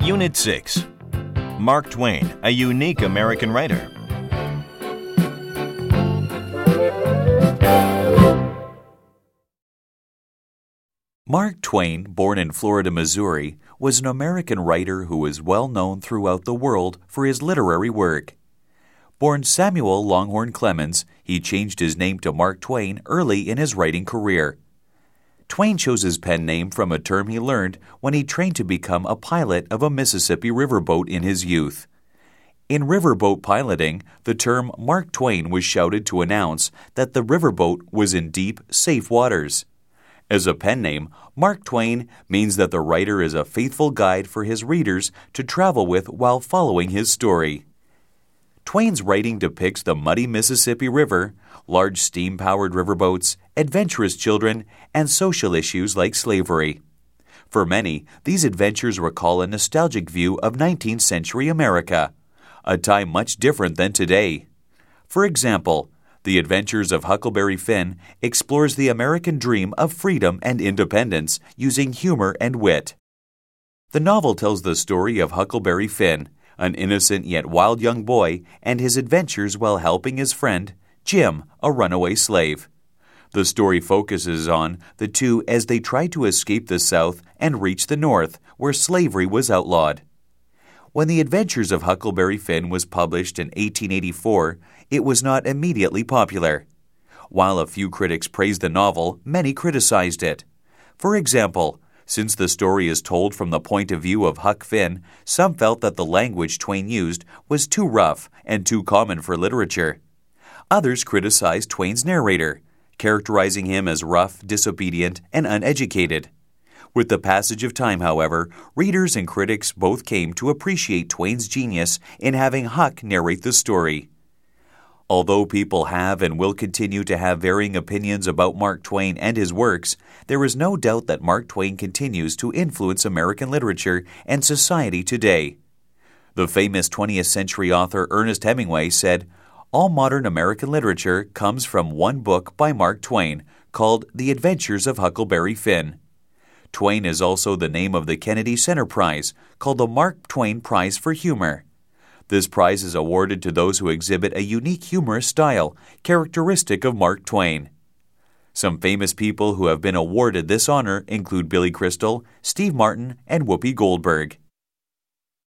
Unit 6. Mark Twain, a unique American writer. Mark Twain, born in Florida, Missouri, was an American writer who was well known throughout the world for his literary work. Born Samuel Longhorn Clemens, he changed his name to Mark Twain early in his writing career. Twain chose his pen name from a term he learned when he trained to become a pilot of a Mississippi riverboat in his youth. In riverboat piloting, the term Mark Twain was shouted to announce that the riverboat was in deep, safe waters. As a pen name, Mark Twain means that the writer is a faithful guide for his readers to travel with while following his story. Twain's writing depicts the muddy Mississippi River, large steam-powered riverboats, adventurous children, and social issues like slavery. For many, these adventures recall a nostalgic view of 19th century America, a time much different than today. For example, The Adventures of Huckleberry Finn explores the American dream of freedom and independence using humor and wit. The novel tells the story of Huckleberry Finn, an innocent yet wild young boy, and his adventures while helping his friend, Jim, a runaway slave. The story focuses on the two as they try to escape the South and reach the North, where slavery was outlawed. When The Adventures of Huckleberry Finn was published in 1884, it was not immediately popular. While a few critics praised the novel, many criticized it. For example, since the story is told from the point of view of Huck Finn, some felt that the language Twain used was too rough and too common for literature. Others criticized Twain's narrator, characterizing him as rough, disobedient, and uneducated. With the passage of time, however, readers and critics both came to appreciate Twain's genius in having Huck narrate the story. Although people have and will continue to have varying opinions about Mark Twain and his works, there is no doubt that Mark Twain continues to influence American literature and society today. The famous 20th century author Ernest Hemingway said, "All modern American literature comes from one book by Mark Twain called The Adventures of Huckleberry Finn." Twain is also the name of the Kennedy Center Prize, called the Mark Twain Prize for Humor. This prize is awarded to those who exhibit a unique humorous style, characteristic of Mark Twain. Some famous people who have been awarded this honor include Billy Crystal, Steve Martin, and Whoopi Goldberg.